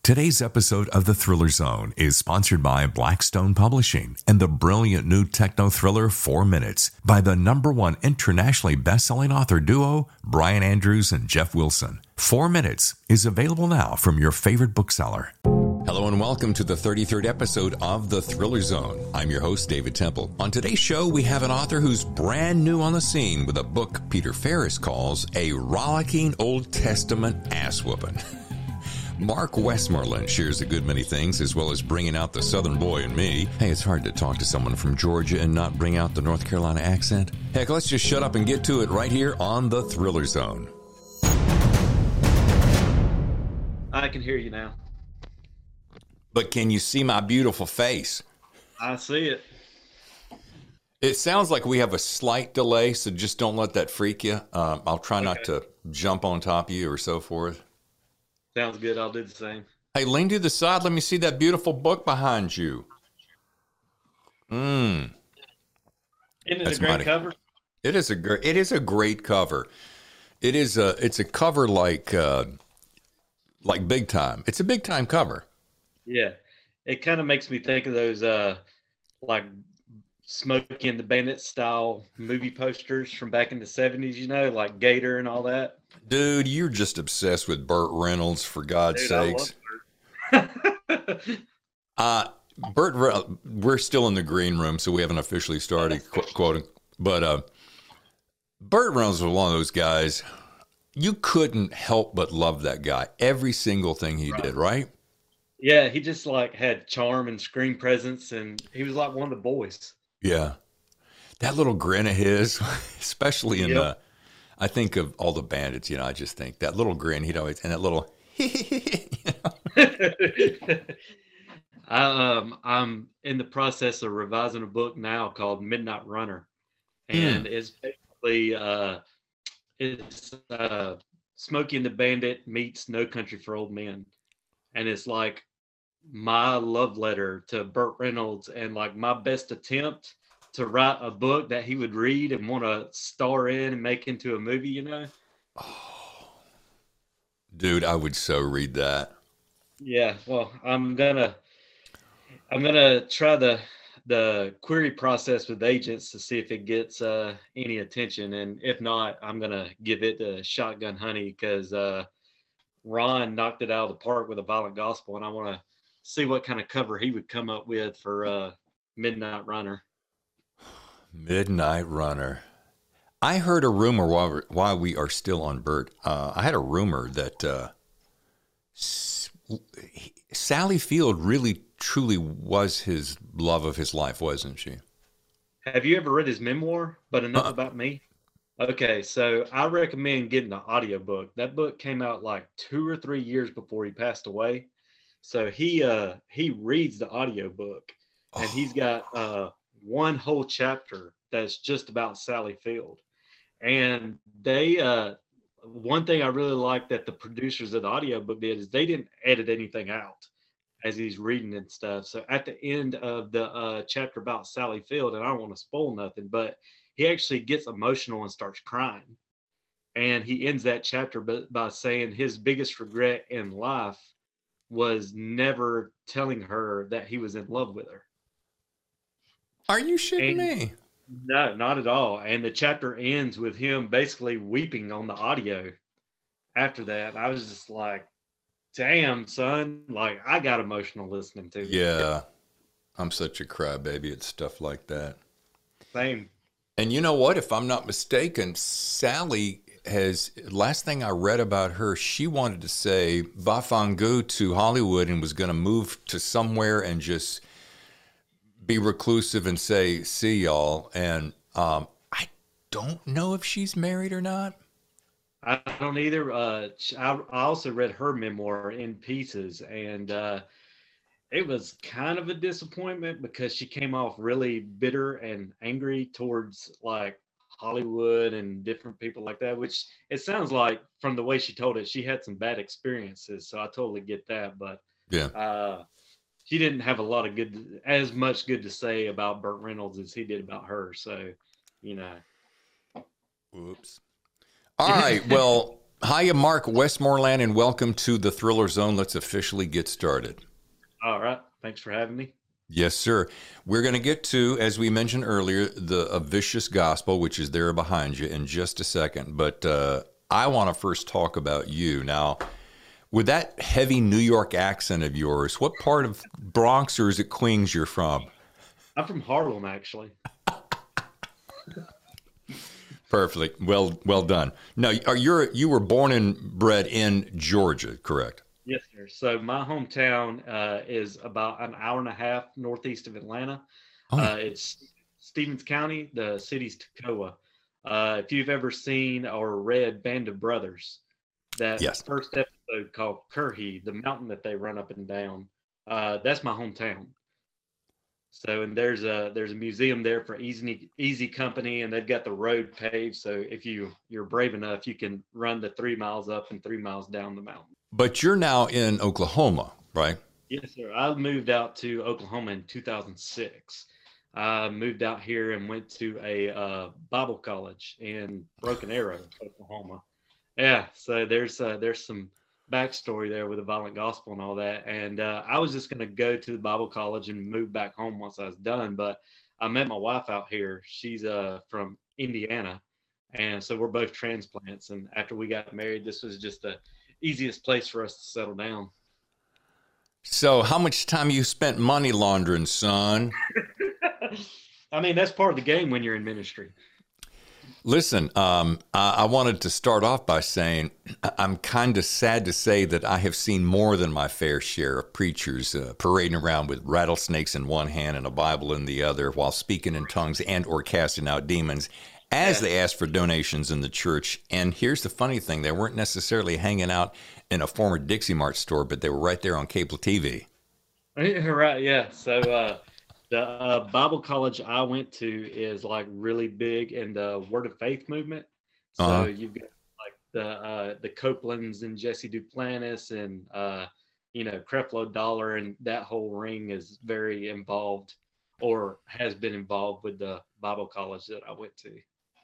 Today's episode of The Thriller Zone is sponsored by Blackstone Publishing and the brilliant new techno thriller 4 Minutes by the #1 internationally best-selling author duo, Brian Andrews and Jeff Wilson. 4 Minutes is available now from your favorite bookseller. Hello and welcome to the 33rd episode of The Thriller Zone. I'm your host, David Temple. On today's show, we have an author who's brand new on the scene with a book Peter Ferris calls a rollicking Old Testament ass-whooping. Mark Westmoreland shares a good many things, as well as bringing out the Southern boy in me. Hey, it's hard to talk to someone from Georgia and not bring out the North Carolina accent. Heck, let's just shut up and get to it right here on The Thriller Zone. I can hear you now. But can you see my beautiful face? I see it. It sounds like we have a slight delay, so just don't let that freak you. I'll try not to jump on top of you or so forth. Sounds good. I'll do the same. Hey, lean to the side. Let me see that beautiful book behind you. Isn't it a great cover? It is a great cover. It's a cover like Big Time. It's a Big Time cover. Yeah. It kind of makes me think of those like Smokey and the Bandit style movie posters from back in the 70s, you know, like Gator and all that. Dude, you're just obsessed with Burt Reynolds, for God's sakes. We're still in the green room, so we haven't officially started quoting. But Burt Reynolds was one of those guys. You couldn't help but love that guy. Every single thing he did, right? Yeah, he just like had charm and screen presence, and he was like one of the boys. Yeah. That little grin of his, especially in I think of all the bandits, you know, I just think that little grin, he'd always, and that little, you know. I'm in the process of revising a book now called Midnight Runner. And it's basically, it's Smokey and the Bandit meets No Country for Old Men. And it's like my love letter to Burt Reynolds and like my best attempt to write a book that he would read and want to star in and make into a movie, you know? Oh, dude, I would so read that. Yeah, well, I'm gonna try the query process with agents to see if it gets any attention, and if not, I'm gonna give it to Shotgun Honey because Ron knocked it out of the park with A Violent Gospel, and I want to see what kind of cover he would come up with for Midnight Runner. Midnight Runner. I heard a rumor while we are still on Bert. I had a rumor that Sally Field really, truly was his love of his life, wasn't she? Have you ever read his memoir, But Enough About Me? Okay, so I recommend getting the audiobook. That book came out like 2 or 3 years before he passed away. So he reads the audiobook, and he's got one whole chapter that's just about Sally Field. And they one thing I really like that the producers of the audiobook did is they didn't edit anything out as he's reading and stuff. So at the end of the chapter about Sally Field, and I don't want to spoil nothing, but he actually gets emotional and starts crying. And he ends that chapter by saying his biggest regret in life was never telling her that he was in love with her. Are you shitting me? No, not at all. And the chapter ends with him basically weeping on the audio after that. I was just like, damn, son. Like, I got emotional listening to it. Yeah. I'm such a crybaby at stuff like that. Same. And you know what? If I'm not mistaken, Sally has, last thing I read about her, she wanted to say Vafangu to Hollywood and was going to move to somewhere and just be reclusive and say, see y'all. And I don't know if she's married or not. I don't either. I also read her memoir In Pieces, and it was kind of a disappointment because she came off really bitter and angry towards like Hollywood and different people like that, which it sounds like from the way she told it, she had some bad experiences. So I totally get that. But yeah, she didn't have as much good to say about Burt Reynolds as he did about her. So, you know. Oops. All right. Well, Hiya, Mark Westmoreland, and welcome to the Thriller Zone. Let's officially get started. All right. Thanks for having me. Yes, sir. We're going to get to, as we mentioned earlier, a vicious gospel, which is there behind you in just a second. But I want to first talk about you. Now, with that heavy New York accent of yours, what part of Bronx or is it Queens you're from? I'm from Harlem, actually. Perfect. Well done. Now, you were born and bred in Georgia, correct? Yes, sir. So my hometown is about an hour and a half northeast of Atlanta. Oh, It's Stevens County. The city's Toccoa. If you've ever seen or read Band of Brothers, that yes. first episode called Currey, the mountain that they run up and down, that's my hometown. So, and there's a museum there for Easy Company, and they've got the road paved. So if you're brave enough, you can run the 3 miles up and 3 miles down the mountain. But you're now in Oklahoma, right? Yes, sir. I moved out to Oklahoma in 2006. I moved out here and went to a Bible college in Broken Arrow, Oklahoma. Yeah, so there's some backstory there with the violent gospel and all that. And I was just going to go to the Bible college and move back home once I was done. But I met my wife out here. She's from Indiana, and so we're both transplants. And after we got married, this was just the easiest place for us to settle down. So, how much time you spent money laundering, son? I mean, that's part of the game when you're in ministry. Listen, I wanted to start off by saying I'm kind of sad to say that I have seen more than my fair share of preachers parading around with rattlesnakes in one hand and a Bible in the other while speaking in tongues and or casting out demons as they asked for donations in the church. And here's the funny thing. They weren't necessarily hanging out in a former Dixie Mart store, but they were right there on cable TV. Right, yeah. So the Bible college I went to is like really big in the Word of Faith movement. So Uh-huh. you've got like the Copelands and Jesse Duplantis and Creflo Dollar, and that whole ring is very involved or has been involved with the Bible college that I went to.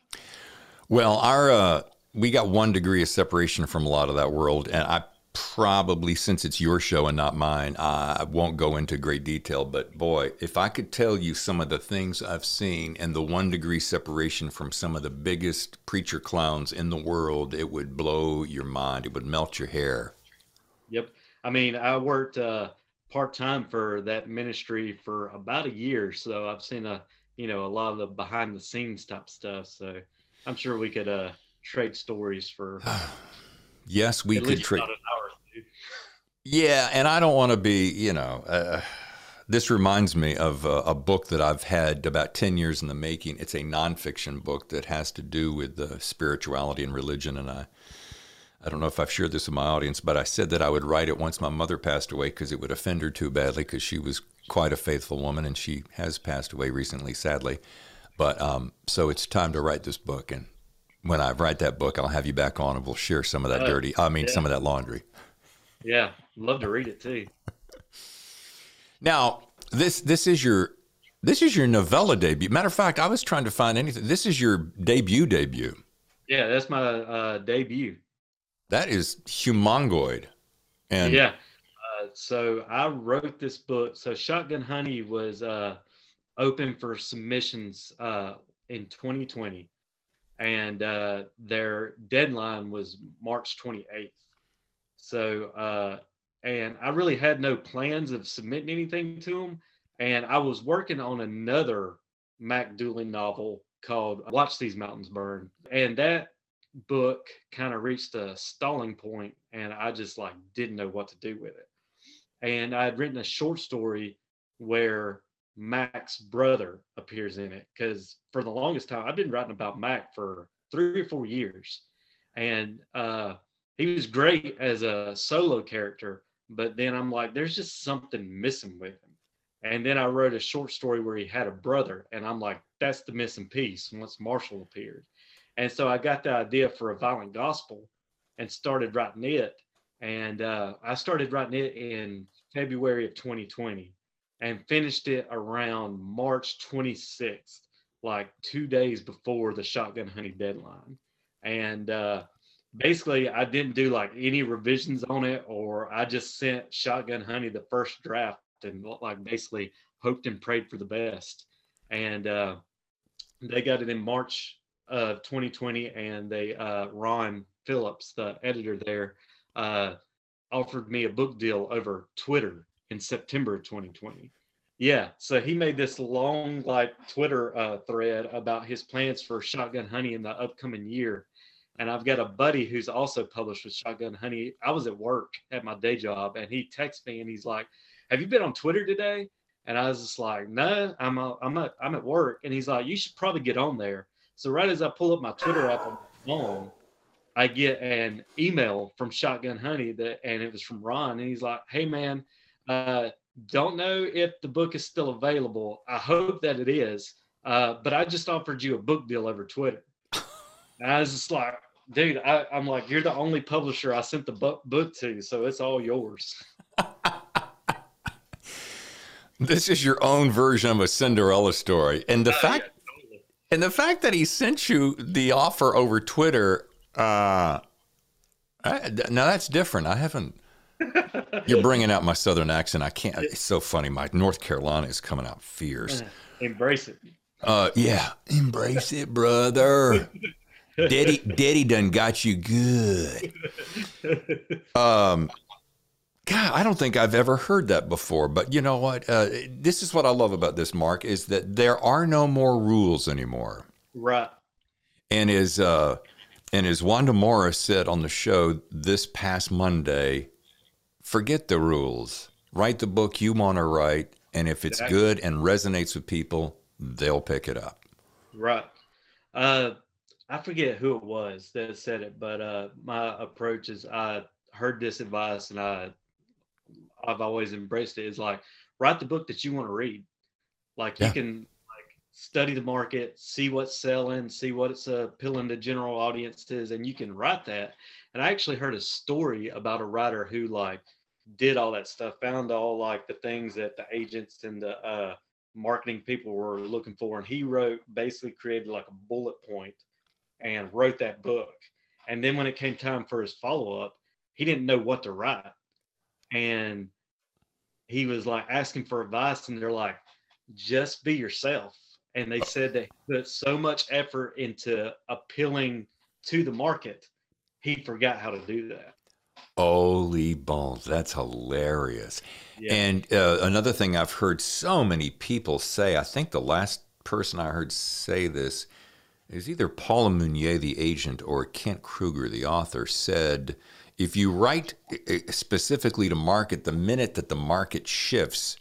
Well, we got 1 degree of separation from a lot of that world, and I probably, since it's your show and not mine, I won't go into great detail. But boy, if I could tell you some of the things I've seen and the 1 degree separation from some of the biggest preacher clowns in the world, it would blow your mind. It would melt your hair. Yep. I mean, I worked part-time for that ministry for about a year, so I've seen a lot of the behind the scenes type stuff. So I'm sure we could trade stories for Yes, we at could least trade. about an hour or two. Yeah, and I don't want to be, this reminds me of a book that I've had about 10 years in the making. It's a nonfiction book that has to do with spirituality and religion. And I don't know if I've shared this with my audience, but I said that I would write it once my mother passed away because it would offend her too badly because she was quite a faithful woman and she has passed away recently, sadly. But so it's time to write this book. And when I write that book, I'll have you back on and we'll share some of that Yeah. some of that laundry. Yeah, love to read it too. Now, this is your novella debut. Matter of fact, I was trying to find anything. This is your debut. Yeah, that's my debut. That is humongoid. And Yeah. So I wrote this book. So Shotgun Honey was open for submissions in 2020, and their deadline was March 28th. So, and I really had no plans of submitting anything to them. And I was working on another Mac Dooley novel called Watch These Mountains Burn. And that book kind of reached a stalling point, and I just like didn't know what to do with it. And I had written a short story where Mac's brother appears in it because for the longest time I've been writing about Mac for 3 or 4 years, and he was great as a solo character, but then I'm like, there's just something missing with him. And then I wrote a short story where he had a brother, and I'm like, that's the missing piece once Marshall appeared. And so I got the idea for a violent gospel and started writing it. And I started writing it in February of 2020 and finished it around March 26th, like 2 days before the Shotgun Honey deadline. And basically I didn't do like any revisions on it, or I just sent Shotgun Honey the first draft and like basically hoped and prayed for the best. And they got it in March of 2020, and they Ron Phillips, the editor there, offered me a book deal over Twitter in September of 2020. Yeah, so he made this long like Twitter thread about his plans for Shotgun Honey in the upcoming year. And I've got a buddy who's also published with Shotgun Honey. I was at work at my day job, and he texted me and he's like, "Have you been on Twitter today?" And I was just like, "No, I'm at work." And he's like, "You should probably get on there." So right as I pull up my Twitter app on my phone, I get an email from Shotgun Honey and it was from Ron, and he's like, "Hey man, don't know if the book is still available. I hope that it is, but I just offered you a book deal over Twitter." And I was just like, "Dude, I'm like, you're the only publisher I sent the book to, so it's all yours." This is your own version of a Cinderella story, and the fact, yeah, totally. and the fact that he sent you the offer over Twitter. Now that's different. I haven't. You're bringing out my Southern accent. I can't. It's so funny. My North Carolina is coming out fierce. Embrace it. Yeah, embrace it, brother. Daddy done got you good. God, I don't think I've ever heard that before. But you know what? This is what I love about this, Mark, is that there are no more rules anymore. Right. And as Wanda Morris said on the show this past Monday, forget the rules. Write the book you want to write, and if it's good and resonates with people, they'll pick it up. Right. I forget who it was that said it, but my approach is I heard this advice and I've always embraced it. Is like, write the book that you want to read. Like you can like study the market, see what's selling, see what's appealing to general audiences, and you can write that. And I actually heard a story about a writer who like did all that stuff, found all like the things that the agents and the marketing people were looking for, and he basically created like a bullet point and wrote that book. And then when it came time for his follow-up, he didn't know what to write, and he was like asking for advice, and they're like, just be yourself. And they said that he put so much effort into appealing to the market, he forgot how to do that. Holy bones, that's hilarious. Yeah. And another thing I've heard so many people say, I think the last person I heard say this is either Paula Meunier, the agent, or Kent Kruger, the author, said, if you write specifically to market, the minute that the market shifts,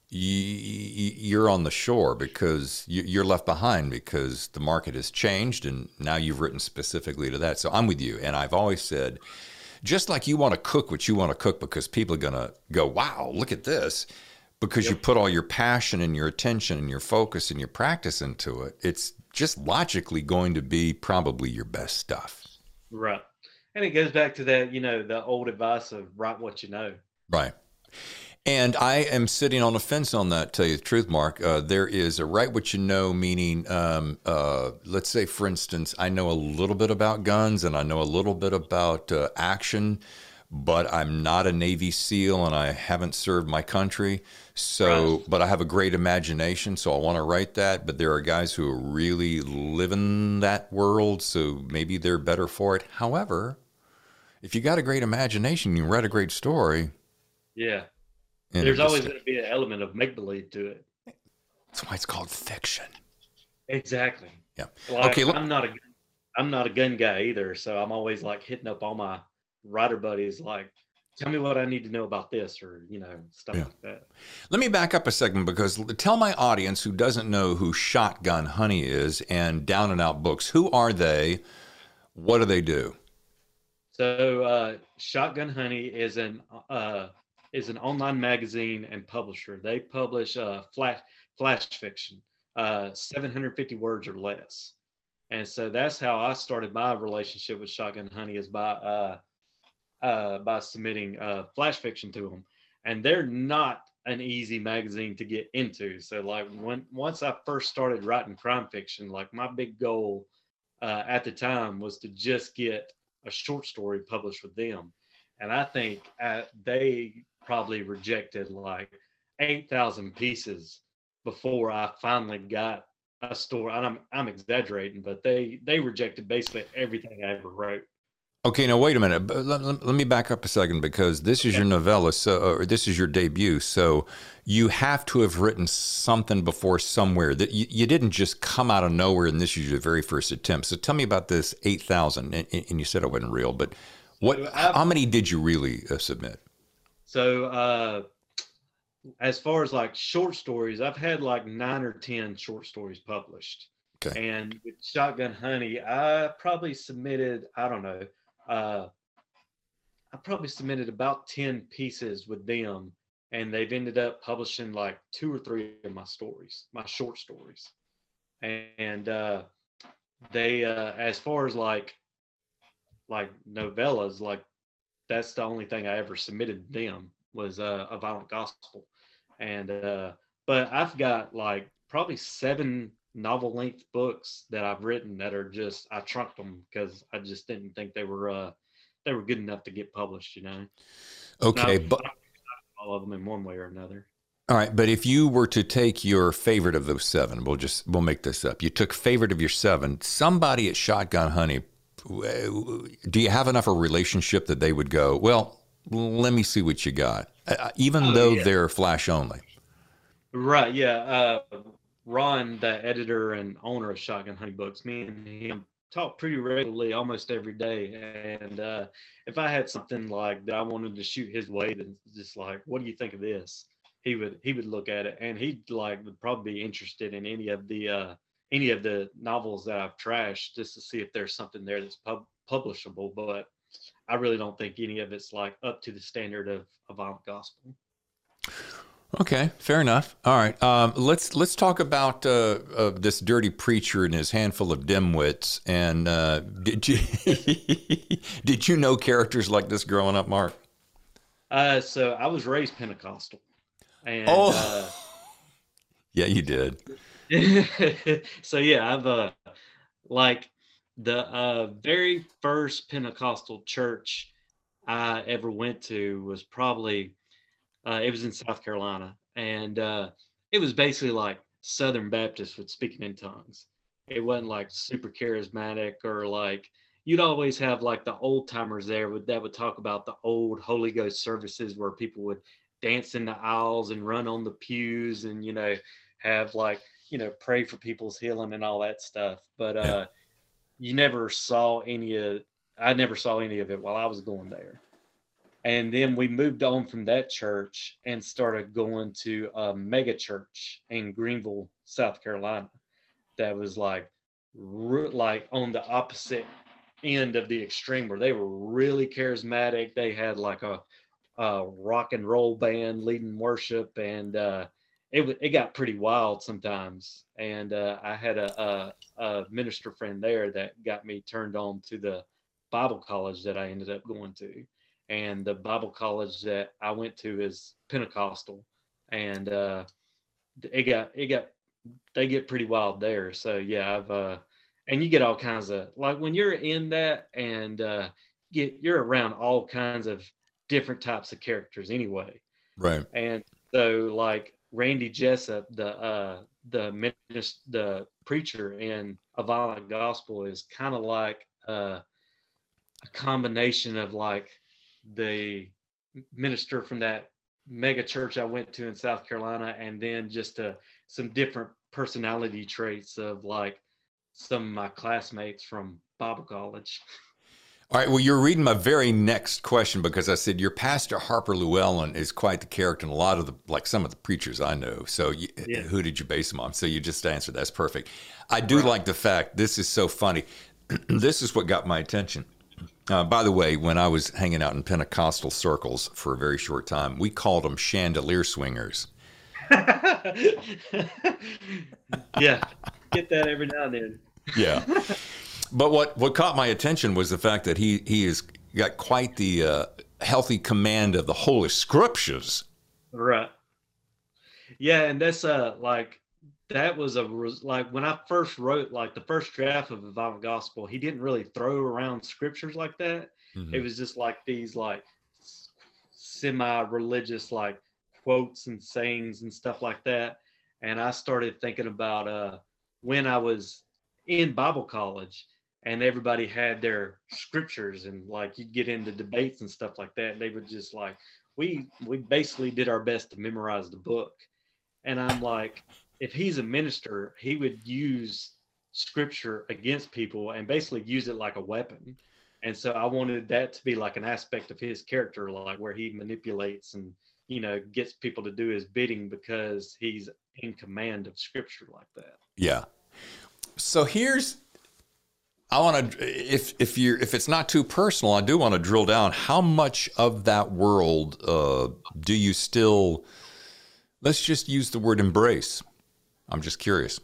you're on the shore because you're left behind because the market has changed and now you've written specifically to that. So I'm with you. And I've always said, just like you want to cook what you want to cook because people are going to go, wow, look at this, because you put all your passion and your attention and your focus and your practice into it, it's just logically going to be probably your best stuff. Right. And it goes back to that, the old advice of write what you know. Right. And I am sitting on a fence on that, tell you the truth, Mark. There is a write what you know, meaning, let's say, for instance, I know a little bit about guns and I know a little bit about action, but I'm not a Navy SEAL and I haven't served my country. So, right. But I have a great imagination, so I want to write that. But there are guys who really live in that world, so maybe they're better for it. However, if you got a great imagination, you write a great story. Yeah. There's always going to be an element of make-believe to it. That's why it's called fiction. Exactly. Yeah. Like, okay. I'm not a gun guy either, so I'm always like hitting up all my writer buddies, like, tell me what I need to know about this, or stuff like that. Let me back up a second, because tell my audience who doesn't know who Shotgun Honey is and Down and Out Books. Who are they? What do they do? So Shotgun Honey is an online magazine and publisher. They publish flash fiction, 750 words or less. And so that's how I started my relationship with Shotgun Honey, is by submitting flash fiction to them. And they're not an easy magazine to get into. So like once I first started writing crime fiction, like my big goal at the time was to just get a short story published with them. And I think they probably rejected like 8,000 pieces before I finally got a story. And I'm exaggerating, but they rejected basically everything I ever wrote. Okay, now wait a minute. Let me back up a second, because this is your novella, or this is your debut. So you have to have written something before somewhere. That you didn't just come out of nowhere, and this is your very first attempt. So tell me about this 8,000. And you said it wasn't real, but how many did you really submit? So as far as like short stories, I've had like 9 or 10 short stories published. Okay. And with Shotgun Honey, I probably submitted, I don't know, I probably submitted about 10 pieces with them, and they've ended up publishing like 2 or 3 of my stories, my short stories. And they, as far as like novellas, like that's the only thing I ever submitted to them was A Violent Gospel. And but I've got like probably 7 novel length books that I've written that are just, I trunked them because I just didn't think they were good enough to get published, you know. Okay, but all of them in one way or another. All right, but if you were to take your favorite of those 7, we'll make this up. You took favorite of your 7. Somebody at Shotgun Honey, do you have enough of a relationship that they would go, well, let me see what you got, even though they're flash only? Right. Yeah. Ron, the editor and owner of Shotgun Honey Books, me and him talk pretty regularly, almost every day. And if I had something like that I wanted to shoot his way, then just like, what do you think of this? He would look at it, and he'd like would probably be interested in any of the novels that I've trashed, just to see if there's something there that's publishable. But I really don't think any of it's like up to the standard of A Violent Gospel. Okay, fair enough. All right, let's talk about this dirty preacher and his handful of dimwits. And did you know characters like this growing up, Mark? So I was raised Pentecostal, and yeah, you did. So yeah, I've like the very first Pentecostal church I ever went to was probably. It was in South Carolina, and it was basically like Southern Baptists with speaking in tongues. It wasn't like super charismatic, or like you'd always have like the old timers there that would talk about the old Holy Ghost services where people would dance in the aisles and run on the pews, and have like pray for people's healing and all that stuff. But you never saw I never saw any of it while I was going there. And then we moved on from that church and started going to a mega church in Greenville, South Carolina. That was like on the opposite end of the extreme, where they were really charismatic. They had like a rock and roll band leading worship, and it got pretty wild sometimes. And I had a minister friend there that got me turned on to the Bible college that I ended up going to. And the Bible college that I went to is Pentecostal, and they get pretty wild there. So yeah, and you get all kinds of, like, when you're in that, and you're around all kinds of different types of characters anyway. Right. And so like Randy Jessup, the preacher in A Violent Gospel, is kind of like a combination of like the minister from that mega church I went to in South Carolina, and then just some different personality traits of like some of my classmates from Bible college. All right, well, you're reading my very next question, because I said your pastor Harper Llewellyn is quite the character in a lot of some of the preachers I know. So who did you base him on? So you just answered. That's perfect. I do like the fact, this is so funny. This is what got my attention. By the way, when I was hanging out in Pentecostal circles for a very short time, we called them chandelier swingers. Yeah, get that every now and then. Yeah. But what caught my attention was the fact that he has got quite the healthy command of the Holy Scriptures. Right. Yeah, and that's like that was like when I first wrote like the first draft of Revival Gospel, he didn't really throw around scriptures like that. Mm-hmm. It was just like these like semi-religious like quotes and sayings and stuff like that. And I started thinking about when I was in Bible college and everybody had their scriptures and like you'd get into debates and stuff like that. And they would just like, we basically did our best to memorize the book. And I'm like, if he's a minister, he would use scripture against people and basically use it like a weapon. And so I wanted that to be like an aspect of his character, like where he manipulates and, you know, gets people to do his bidding because he's in command of scripture like that. Yeah. So I want to, if it's not too personal, I do want to drill down. How much of that world do you still, let's just use the word embrace. I'm just curious.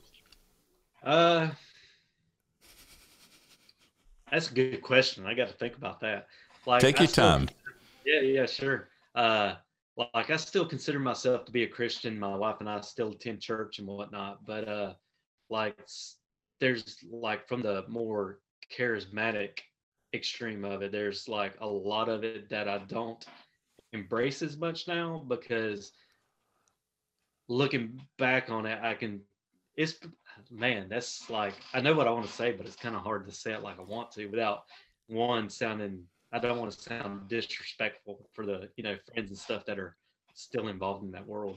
That's a good question. I got to think about that. Like, take your time. Yeah, sure. Like I still consider myself to be a Christian. My wife and I still attend church and whatnot, but like there's like from the more charismatic extreme of it, there's like a lot of it that I don't embrace as much now because looking back on it, that's like, I know what I want to say, but it's kind of hard to say it like I want to without I don't want to sound disrespectful for the, you know, friends and stuff that are still involved in that world.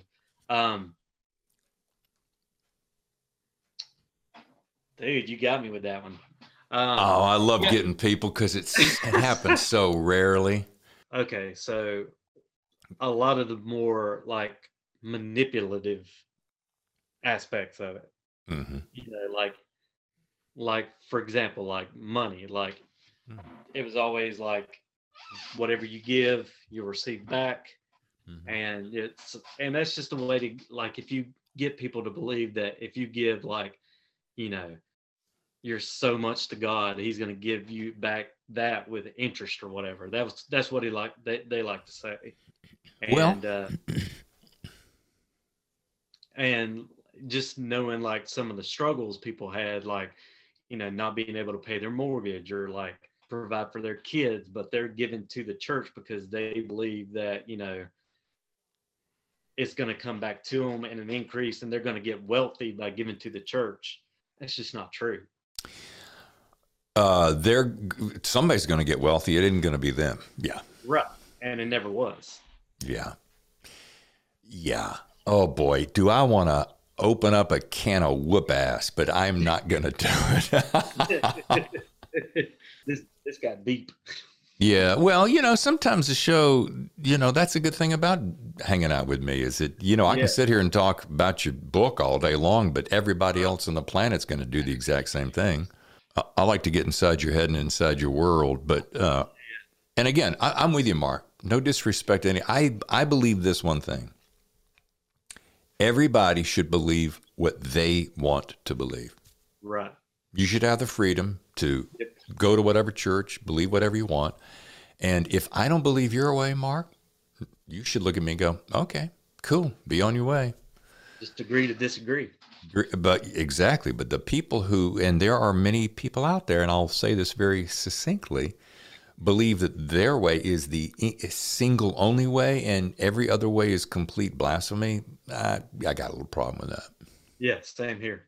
Dude, you got me with that one. I love getting people because it happens so rarely. Okay, so a lot of the more like manipulative aspects of it. Mm-hmm. You know, like for example, like money, like it was always like whatever you give, you'll receive back. Mm-hmm. And that's just a way to, like, if you get people to believe that if you give, like, you know, you're so much to God, he's going to give you back that with interest or whatever. That's what they like to say. And and just knowing like some of the struggles people had, like, you know, not being able to pay their mortgage or like provide for their kids, but they're giving to the church because they believe that, you know, it's going to come back to them in an increase and they're going to get wealthy by giving to the church. That's just not true. Somebody's going to get wealthy. It isn't going to be them. Yeah. Right. And it never was. Yeah. Yeah. Oh boy. Do I want to open up a can of whoop ass, but I'm not going to do it. This got deep. Yeah. Well, you know, sometimes the show, you know, that's a good thing about hanging out with me is that, you know, I can sit here and talk about your book all day long, but everybody else on the planet's going to do the exact same thing. I like to get inside your head and inside your world. But, and again, I'm with you, Mark. No disrespect to any. I believe this one thing. Everybody should believe what they want to believe. Right. You should have the freedom to go to whatever church, believe whatever you want. And if I don't believe your way, Mark, you should look at me and go, okay, cool, be on your way. Just agree to disagree. But exactly. But the people who, and there are many people out there, and I'll say this very succinctly, believe that their way is the single only way and every other way is complete blasphemy. I got a little problem with that. Yeah, same here.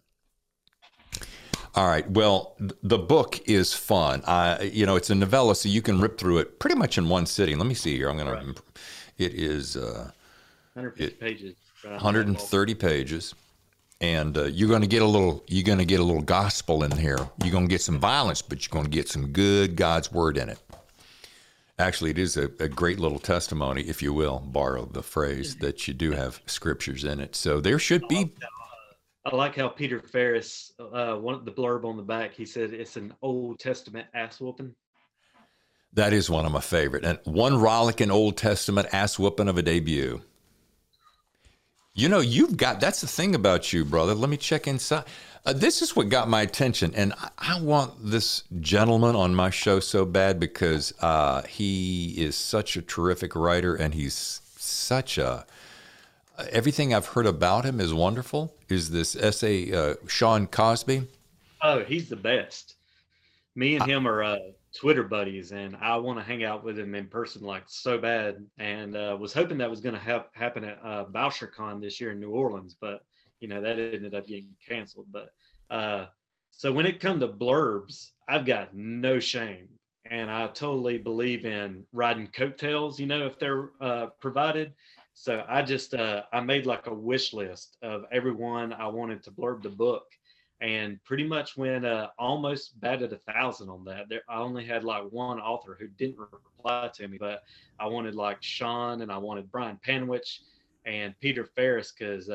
All right. Well, the book is fun. You know, it's a novella, so you can rip through it pretty much in one sitting. Let me see here. I'm going to. It is 150 pages. 130 pages, and you're going to get a little. You're going to get a little gospel in here. You're going to get some violence, but you're going to get some good God's word in it. Actually, it is a great little testimony, if you will, borrow the phrase, that you do have scriptures in it. So there should be. I like how Peter Ferris, the blurb on the back, he said it's an Old Testament ass whooping. That is one of my favorite. And one rollicking Old Testament ass whooping of a debut. You know, that's the thing about you, brother. Let me check inside. This is what got my attention. And I want this gentleman on my show so bad because he is such a terrific writer and he's such a Everything I've heard about him is wonderful. Is this essay Sean Cosby? Oh, he's the best. Me and him are Twitter buddies, and I want to hang out with him in person like so bad. And was hoping that was going to happen at BoucherCon this year in New Orleans, but that ended up getting canceled. But so when it comes to blurbs, I've got no shame, and I totally believe in riding coattails. If they're provided. So I just I made like a wish list of everyone I wanted to blurb the book, and pretty much went almost batted 1,000 on that. I only had like one author who didn't reply to me, but I wanted like Sean, and I wanted Brian Panowich and Peter Ferris, because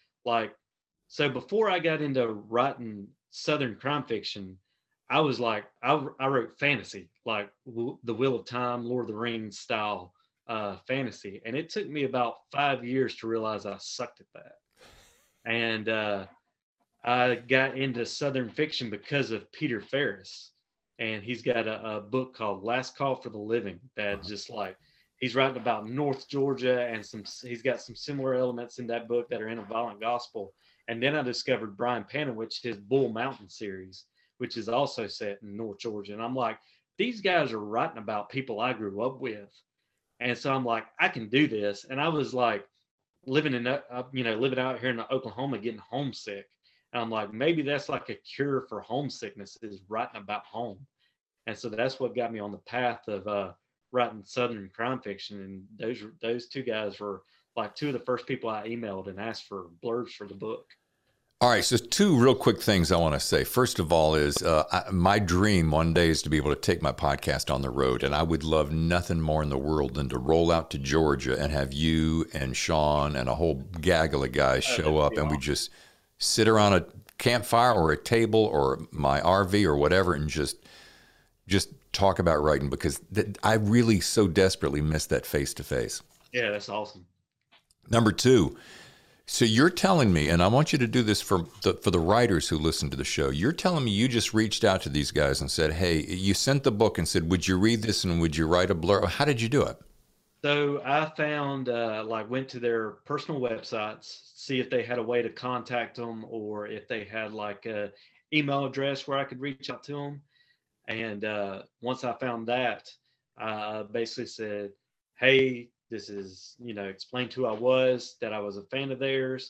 so before I got into writing Southern crime fiction, I was like I wrote fantasy, like the Wheel of Time, Lord of the Rings style fantasy, and it took me about 5 years to realize I sucked at that. And I got into Southern fiction because of Peter Ferris, and he's got a book called Last Call for the Living that just like he's writing about North Georgia, and he's got some similar elements in that book that are in a violent gospel. And then I discovered Brian Panowich, his Bull Mountain series, which is also set in North Georgia, and I'm like, these guys are writing about people I grew up with. And so I'm like, I can do this. And I was like living out here in Oklahoma, getting homesick. And I'm like, maybe that's like a cure for homesickness, is writing about home. And so that's what got me on the path of writing Southern crime fiction. And those two guys were like two of the first people I emailed and asked for blurbs for the book. All right, so two real quick things I want to say. First of all is my dream one day is to be able to take my podcast on the road, and I would love nothing more in the world than to roll out to Georgia and have you and Sean and a whole gaggle of guys show up, and we just sit around a campfire or a table or my RV or whatever and just talk about writing, because I really so desperately miss that face-to-face. Yeah, that's awesome. Number two, so you're telling me, and I want you to do this for the writers who listen to the show, you're telling me you just reached out to these guys and said, hey, you sent the book and said, would you read this and would you write a blurb? How did you do it? So I found, went to their personal websites, see if they had a way to contact them, or if they had like a email address where I could reach out to them. And once I found that, I basically said, hey, this is, explained who I was, that I was a fan of theirs,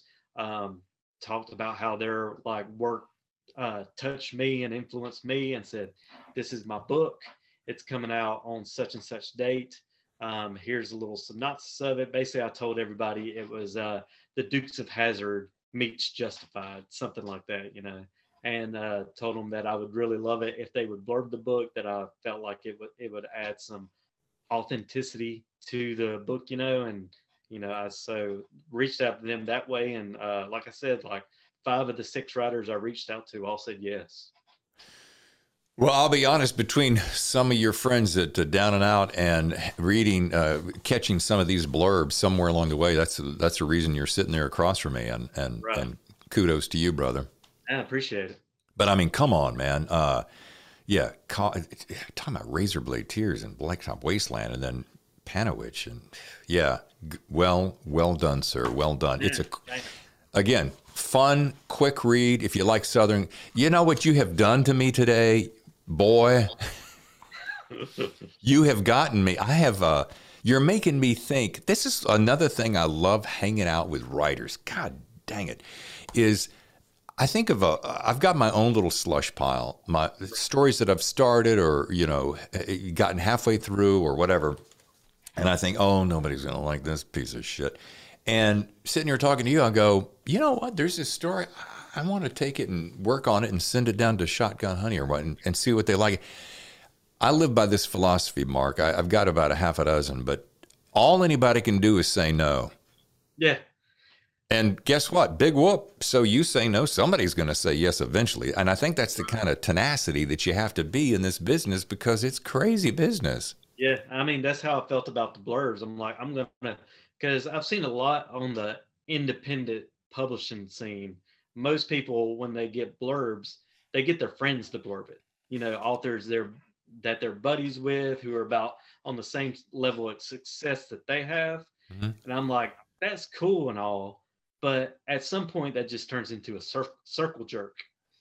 talked about how their like work touched me and influenced me, and said, this is my book. It's coming out on such and such date. Here's a little synopsis of it. Basically, I told everybody it was the Dukes of Hazzard meets Justified, something like that, and told them that I would really love it if they would blurb the book, that I felt like it would add some authenticity to the book, and I so reached out to them that way, and like I said, like 5 of the 6 writers I reached out to all said yes. Well, I'll be honest, between some of your friends at Down and Out and reading, catching some of these blurbs somewhere along the way, that's the reason you're sitting there across from me, and right. And kudos to you, brother. I appreciate it. But I mean, come on, man. Yeah, talking about Razorblade Tears and Blacktop Wasteland, and then Panowich, and yeah, well done, sir. Well done. Yeah, it's again, fun, quick read. If you like Southern, you know what you have done to me today, boy. You have gotten me. I have. You're making me think. This is another thing I love hanging out with writers. God dang it, is. I think I've got my own little slush pile, my stories that I've started or, gotten halfway through or whatever. And I think, oh, nobody's going to like this piece of shit. And sitting here talking to you, I go, you know what? There's this story. I want to take it and work on it and send it down to Shotgun Honey or what, and see what they like. I live by this philosophy, Mark. I've got about a half a dozen, but all anybody can do is say no. Yeah. And guess what? Big whoop. So you say no, somebody's going to say yes eventually. And I think that's the kind of tenacity that you have to be in this business, because it's crazy business. Yeah. I mean, that's how I felt about the blurbs. I'm like, I'm going to, because I've seen a lot on the independent publishing scene. Most people, when they get blurbs, they get their friends to blurb it. Authors that they're buddies with, who are about on the same level of success that they have. Mm-hmm. And I'm like, that's cool and all, but at some point that just turns into a circle jerk.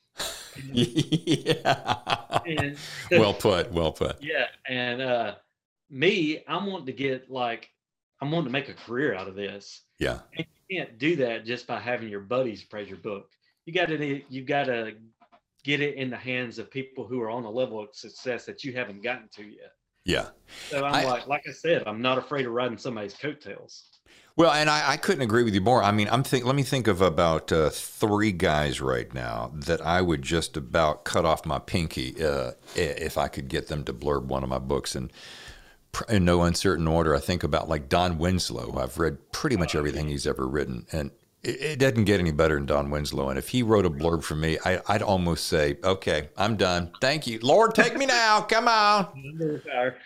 Yeah. And Well put. Well put. yeah, and me, I'm wanting to get like, I'm wanting to make a career out of this. Yeah. And you can't do that just by having your buddies praise your book. You got to get it in the hands of people who are on a level of success that you haven't gotten to yet. Yeah. So I'm like I said, I'm not afraid of riding somebody's coattails. Well, and I couldn't agree with you more. I mean, let me think of about 3 guys right now that I would just about cut off my pinky if I could get them to blurb one of my books. And in no uncertain order, I think about like Don Winslow. I've read pretty much everything he's ever written, and it doesn't get any better than Don Winslow. And if he wrote a blurb for me, I'd almost say, okay, I'm done. Thank you. Lord, take me now. Come on.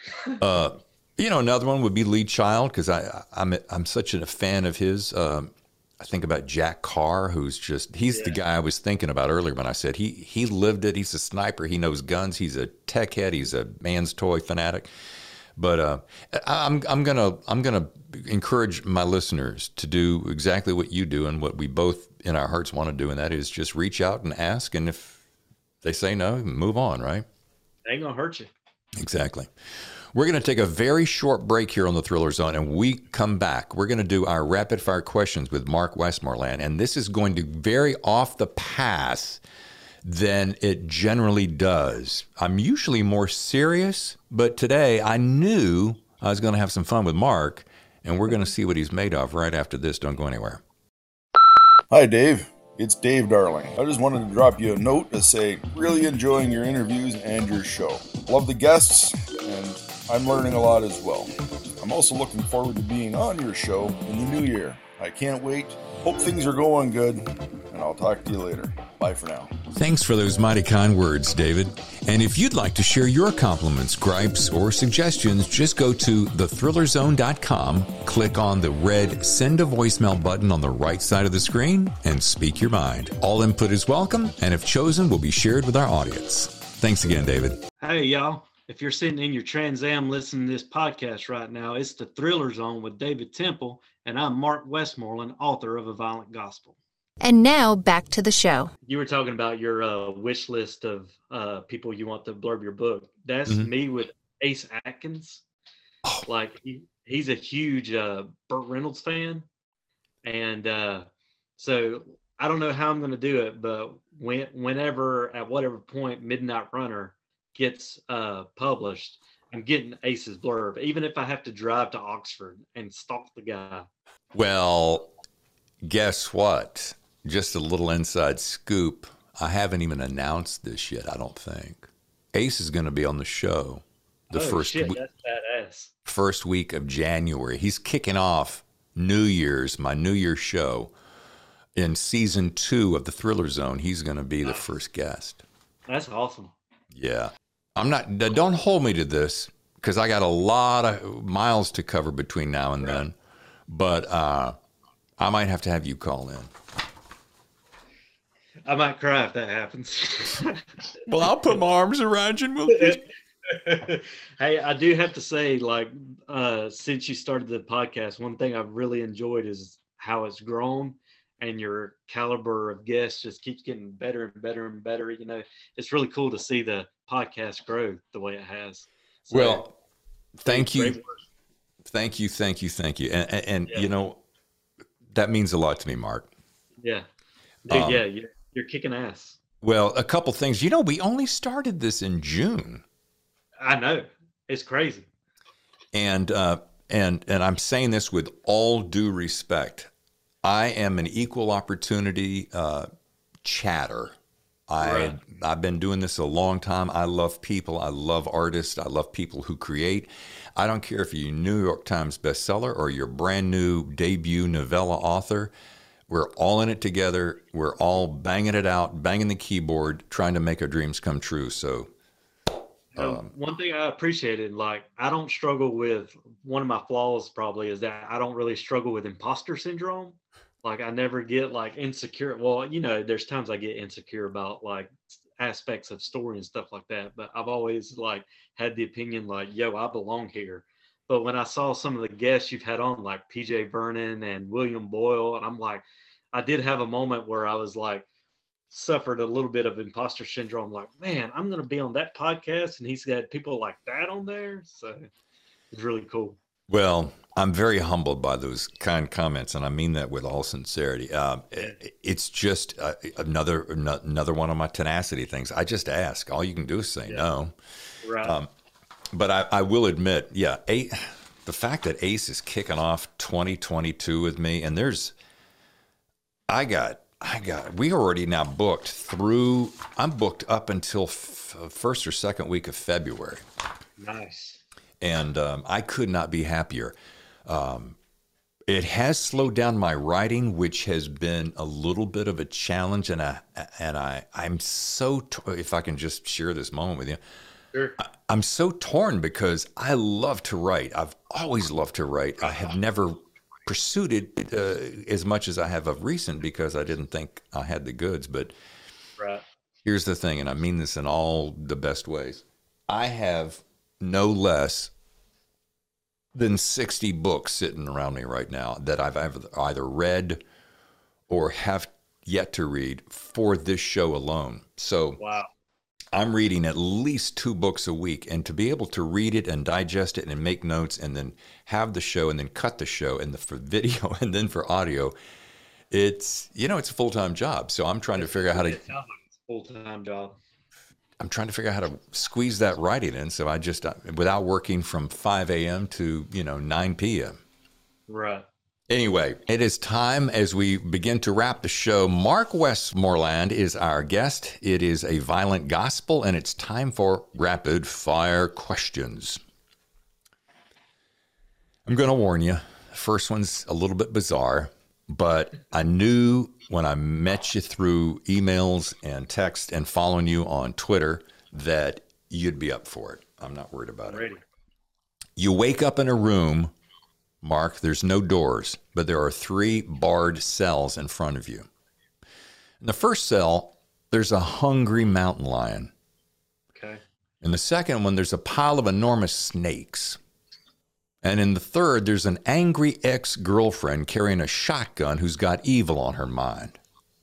Another one would be Lee Child, because I'm such a fan of his. I think about Jack Carr, he's the guy I was thinking about earlier when I said he lived it. He's a sniper. He knows guns. He's a tech head. He's a man's toy fanatic. But I'm gonna encourage my listeners to do exactly what you do and what we both in our hearts want to do, and that is just reach out and ask. And if they say no, move on. Right? Ain't gonna hurt you. Exactly. We're going to take a very short break here on the Thriller Zone, and we come back. We're going to do our rapid fire questions with Mark Westmoreland, and this is going to vary off the pass than it generally does. I'm usually more serious, but today I knew I was going to have some fun with Mark, and we're going to see what he's made of right after this. Don't go anywhere. Hi, Dave. It's Dave Darling. I just wanted to drop you a note to say, really enjoying your interviews and your show. Love the guests, and I'm learning a lot as well. I'm also looking forward to being on your show in the new year. I can't wait. Hope things are going good, and I'll talk to you later. Bye for now. Thanks for those mighty kind words, David. And if you'd like to share your compliments, gripes, or suggestions, just go to thethrillerzone.com, click on the red Send a Voicemail button on the right side of the screen, and speak your mind. All input is welcome, and if chosen, will be shared with our audience. Thanks again, David. Hey, y'all. If you're sitting in your Trans Am listening to this podcast right now, it's the Thriller Zone with David Temple, and I'm Mark Westmoreland, author of A Violent Gospel. And now back to the show. You were talking about your wish list of people you want to blurb your book. That's me with Ace Atkins. Oh. Like he's a huge Burt Reynolds fan, and so I don't know how I'm going to do it, but whenever at whatever point Midnight Runner gets published, I'm getting Ace's blurb, even if I have to drive to Oxford and stalk the guy. Well, guess what? Just a little inside scoop. I haven't even announced this yet, I don't think. Ace is going to be on the show That's badass. first week of January. He's kicking off my New Year's show. In season 2 of the Thriller Zone, he's going to be the first guest. That's awesome. Yeah. Don't hold me to this, because I got a lot of miles to cover between now and then. But I might have to have you call in. I might cry if that happens. Well, I'll put my arms around you and we'll Hey, I do have to say, like, since you started the podcast, one thing I've really enjoyed is how it's grown, and your caliber of guests just keeps getting better and better and better. You know, it's really cool to see the podcast grow the way it has. So, well, thank you. Thank you. And yeah. You know, that means a lot to me, Mark. Yeah. Dude, you're kicking ass. Well, a couple things. You know, we only started this in June. I know. It's crazy. And I'm saying this with all due respect. I am an equal opportunity chatter. I've been doing this a long time. I love people. I love artists. I love people who create. I don't care if you're a New York Times bestseller or you're a brand new debut novella author. We're all in it together. We're all banging it out, banging the keyboard, trying to make our dreams come true. So one thing I appreciated, like, I don't struggle with, one of my flaws probably is that I don't really struggle with imposter syndrome. Like, I never get like insecure. Well, you know, there's times I get insecure about like aspects of story and stuff like that, but I've always like had the opinion like, yo, I belong here. But when I saw some of the guests you've had on, like PJ Vernon and William Boyle, and I'm like, I did have a moment where I was like, suffered a little bit of imposter syndrome. Like, man, I'm going to be on that podcast, and he's got people like that on there. So it's really cool. Well, I'm very humbled by those kind comments, and I mean that with all sincerity. It's just another one of my tenacity things. I just ask. All you can do is say no. Right. But I will admit, the fact that Ace is kicking off 2022 with me, and we already now booked through. I'm booked up until first or second week of February. Nice. And I could not be happier. It has slowed down my writing, which has been a little bit of a challenge. And I'm so, if I can just share this moment with you, sure. I'm so torn because I love to write. I've always loved to write. I have never pursued it as much as I have of recent because I didn't think I had the goods. But right. Here's the thing, and I mean this in all the best ways. I have no less than 60 books sitting around me right now that I've either read or have yet to read for this show alone. So wow. I'm reading at least 2 books a week, and to be able to read it and digest it and make notes and then have the show and then cut the show and for video and then for audio, it's a full-time job. So I'm trying to figure out how to... It sounds like it's a full-time job. I'm trying to figure out how to squeeze that writing in. So I just, without working from 5 a.m. to, 9 p.m. Right. Anyway, it is time as we begin to wrap the show. Mark Westmoreland is our guest. It is a violent gospel, and it's time for rapid fire questions. I'm going to warn you. The first one's a little bit bizarre, but I knew when I met you through emails and text and following you on Twitter that you'd be up for it. I'm not worried about it. You wake up in a room, Mark, there's no doors, but there are 3 barred cells in front of you. In the first cell, there's a hungry mountain lion. Okay. In the second one, there's a pile of enormous snakes. And in the third, there's an angry ex-girlfriend carrying a shotgun who's got evil on her mind.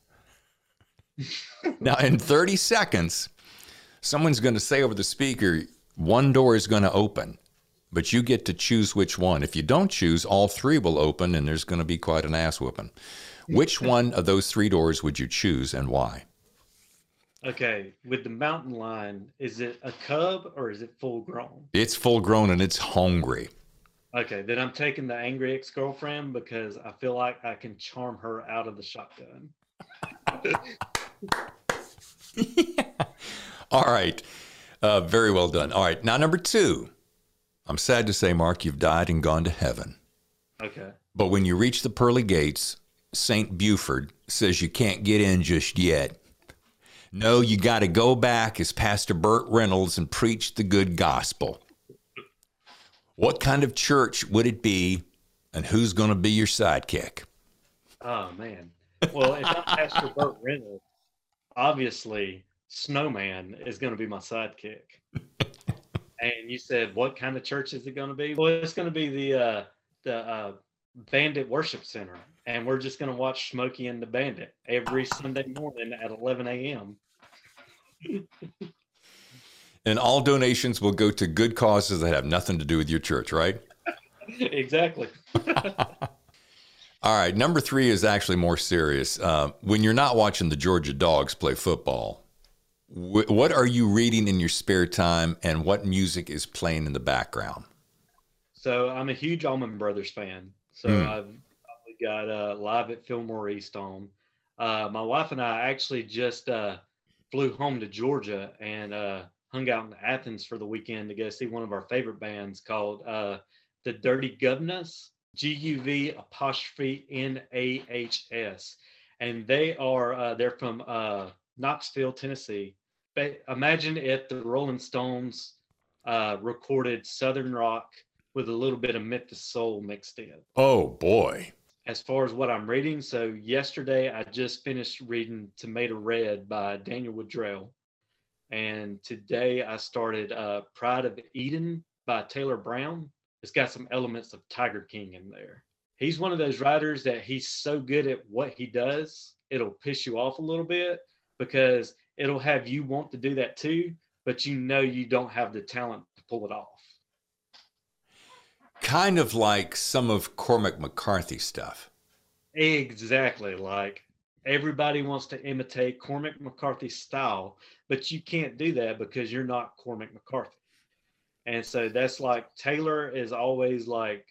Now, in 30 seconds, someone's going to say over the speaker, one door is going to open, but you get to choose which one. If you don't choose, all 3 will open, and there's going to be quite an ass whooping. Which one of those 3 doors would you choose, and why? Okay, with the mountain lion, is it a cub or is it full grown? It's full grown, and it's hungry. Okay, then I'm taking the angry ex-girlfriend because I feel like I can charm her out of the shotgun. Yeah. All right. Very well done. All right. Now, number 2. I'm sad to say, Mark, you've died and gone to heaven. Okay. But when you reach the pearly gates, St. Buford says you can't get in just yet. No, you got to go back as Pastor Burt Reynolds and preach the good gospel. What kind of church would it be, and who's going to be your sidekick? Oh, man. Well, if I'm Pastor Burt Reynolds, obviously Snowman is going to be my sidekick. And you said, what kind of church is it going to be? Well, it's going to be the Bandit Worship Center, and we're just going to watch Smokey and the Bandit every Sunday morning at 11 a.m. And all donations will go to good causes that have nothing to do with your church, right? Exactly. All right. Number 3 is actually more serious. When you're not watching the Georgia Dogs play football, what are you reading in your spare time, and what music is playing in the background? So I'm a huge Allman Brothers fan. So I've probably got Live at Fillmore East on. My wife and I actually just flew home to Georgia and hung out in Athens for the weekend to go see one of our favorite bands called the Dirty Governors, GUV'_NAHS. And they're from Knoxville, Tennessee. Imagine if the Rolling Stones recorded Southern rock with a little bit of Memphis soul mixed in. Oh, boy. As far as what I'm reading, so yesterday I just finished reading Tomato Red by Daniel Woodrell. And today I started Pride of Eden by Taylor Brown. it's got some elements of Tiger King in there. He's one of those writers that he's so good at what he does, it'll piss you off a little bit because it'll have you want to do that too, but you know you don't have the talent to pull it off. Kind of like some of Cormac McCarthy stuff. Exactly. Like everybody wants to imitate Cormac McCarthy's style, but you can't do that because you're not Cormac McCarthy. And so that's like Taylor is always like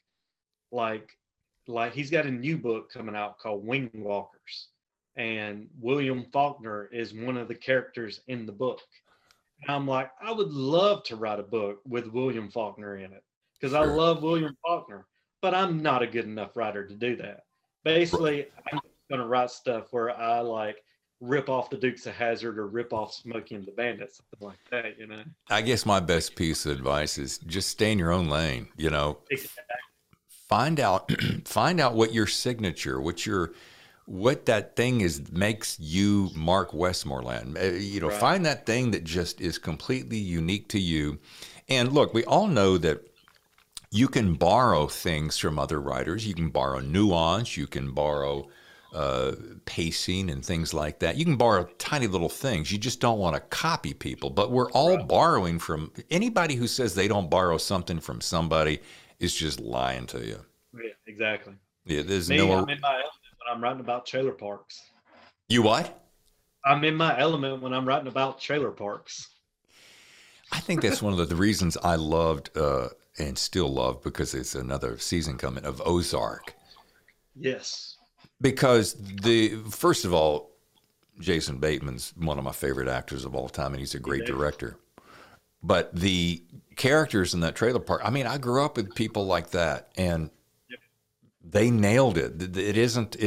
he's got a new book coming out called Wing Walkers, and William Faulkner is one of the characters in the book. And I'm like, I would love to write a book with William Faulkner in it because I love William Faulkner, but I'm not a good enough writer to do that. Basically, I'm going to write stuff where I like rip off the Dukes of Hazzard or rip off Smokey and the Bandit, something like that, you know? I guess my best piece of advice is just stay in your own lane, you know? Exactly. Find out what your signature, what that thing is makes you Mark Westmoreland. You know, find that thing that just is completely unique to you. And look, we all know that you can borrow things from other writers. You can borrow nuance. You can borrow pacing and things like that. You can borrow tiny little things. You just don't want to copy people. But we're all borrowing from anybody who says they don't borrow something from somebody is just lying to you. Yeah, exactly. Yeah, there's I'm in my element when I'm writing about trailer parks. You what? I'm in my element when I'm writing about trailer parks. I think that's one of the reasons I loved and still love, because it's another season coming, of Ozark. Yes. Because first of all, Jason Bateman's one of my favorite actors of all time, and he's a great director. But the characters in that trailer park, I mean, I grew up with people like that, and they nailed it. It isn't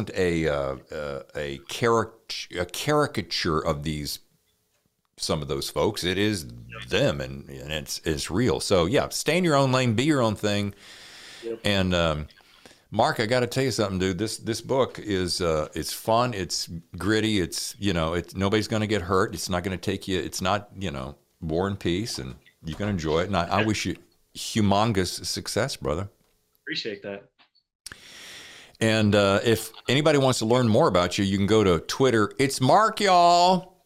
a caricature of some of those folks. It is them, and it's real. So yeah, stay in your own lane, be your own thing. Yep. And Mark, I got to tell you something, dude. This book is it's fun, it's gritty, it's nobody's going to get hurt. It's not going to take you. It's not War and Peace, and you can enjoy it. And I wish you humongous success, brother. Appreciate that. And if anybody wants to learn more about you, you can go to Twitter. It's Mark, y'all.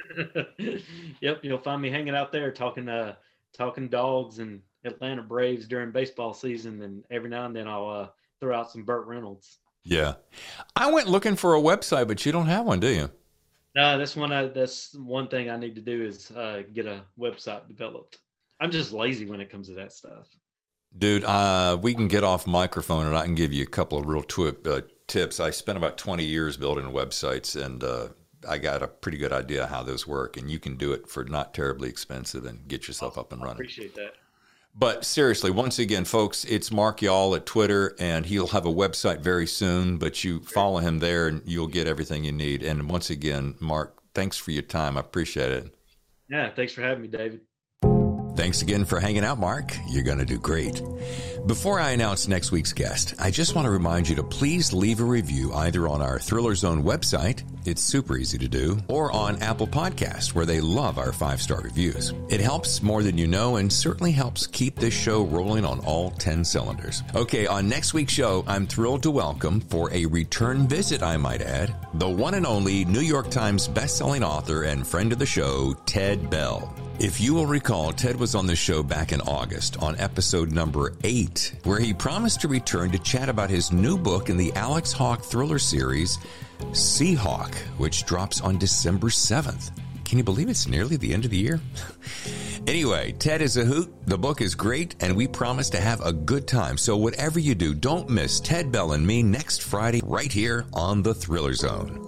Yep, you'll find me hanging out there talking dogs and Atlanta Braves during baseball season, and every now and then I'll throw out some Burt Reynolds. Yeah, I went looking for a website, but you don't have one, do you? No, that's one thing I need to do is get a website developed. I'm just lazy when it comes to that stuff. Dude, we can get off microphone and I can give you a couple of real tips. I spent about 20 years building websites, and I got a pretty good idea how those work, and you can do it for not terribly expensive and get yourself up and running. I appreciate that. But seriously, once again, folks, it's Mark Y'all at Twitter, and he'll have a website very soon, but you follow him there and you'll get everything you need. And once again, Mark, thanks for your time. I appreciate it. Yeah, thanks for having me, David. Thanks again for hanging out, Mark. You're going to do great. Before I announce next week's guest, I just want to remind you to please leave a review either on our Thriller Zone website, it's super easy to do, or on Apple Podcasts, where they love our 5-star reviews. It helps more than you know, and certainly helps keep this show rolling on all 10 cylinders. Okay, on next week's show, I'm thrilled to welcome, for a return visit I might add, the one and only New York Times bestselling author and friend of the show, Ted Bell. If you will recall, Ted was on the show back in August on episode number 8, where he promised to return to chat about his new book in the Alex Hawke thriller series, Seahawk, which drops on December 7th. Can you believe it's nearly the end of the year? Anyway, Ted is a hoot, the book is great, and we promise to have a good time. So whatever you do, don't miss Ted Bell and me next Friday right here on The Thriller Zone.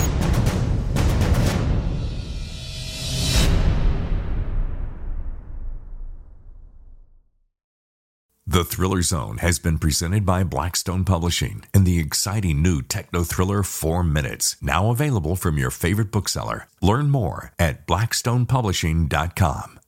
The Thriller Zone has been presented by Blackstone Publishing and the exciting new techno thriller 4 Minutes, now available from your favorite bookseller. Learn more at blackstonepublishing.com.